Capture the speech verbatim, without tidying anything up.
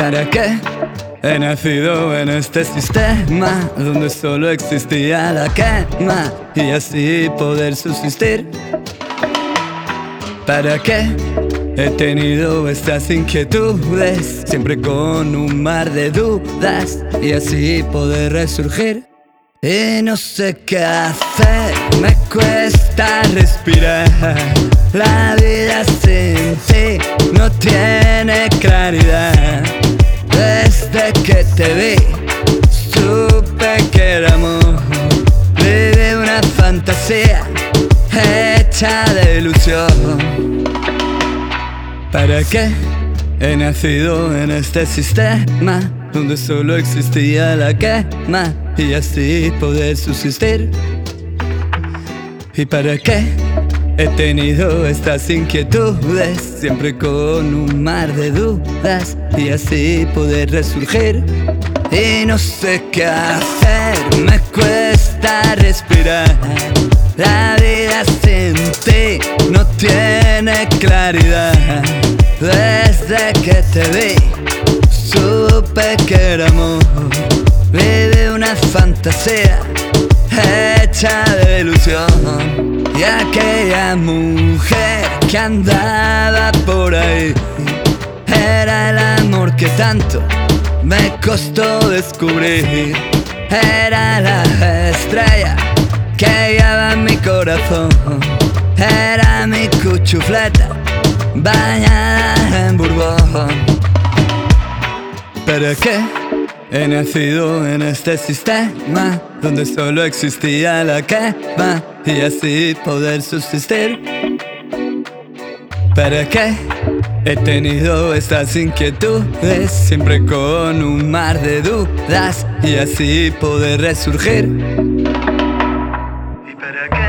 ¿Para qué he nacido en este sistema donde solo existía la quema y así poder subsistir? ¿Para qué he tenido estas inquietudes siempre con un mar de dudas y así poder resurgir? Y no sé qué hacer, me cuesta respirar. La vida sin ti no tiene claridad. Desde que te vi, supe que el amor vive una fantasía hecha de ilusión. ¿Para qué he nacido en este sistema donde solo existía la quema y así poder subsistir? ¿Y para qué he tenido estas inquietudes siempre con un mar de dudas y así poder resurgir? Y no sé qué hacer, me cuesta respirar. La vida sin ti no tiene claridad. Desde que te vi, supe que el amor vive una fantasía hecha de ilusión. Y aquella mujer que andaba por ahí era el amor que tanto me costó descubrir. Era la estrella que guiaba mi corazón. Era mi cuchufleta bañada en Borbón. ¿Para qué he nacido en este sistema donde solo existía la quema y así poder subsistir? ¿Para qué he tenido estas inquietudes siempre con un mar de dudas y así poder resurgir? ¿Y para qué